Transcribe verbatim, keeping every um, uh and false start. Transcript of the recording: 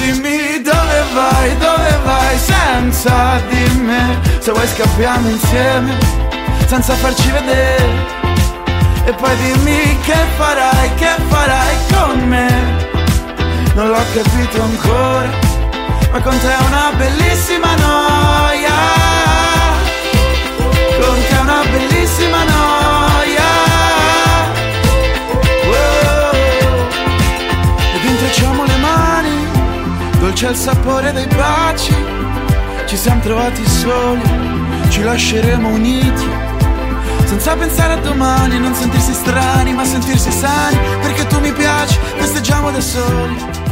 dimmi dove vai, dove vai senza di me. Se vuoi scappiamo insieme, senza farci vedere. E poi dimmi che farai, che farai con me. Non l'ho capito ancora, ma con te è una bellissima noia. Con te è una bellissima noia. Ed intrecciamo le mani, dolce il sapore dei baci. Ci siamo trovati soli, ci lasceremo uniti, senza pensare a domani, non sentirsi strani ma sentirsi sani. Perché tu mi piaci, festeggiamo da soli.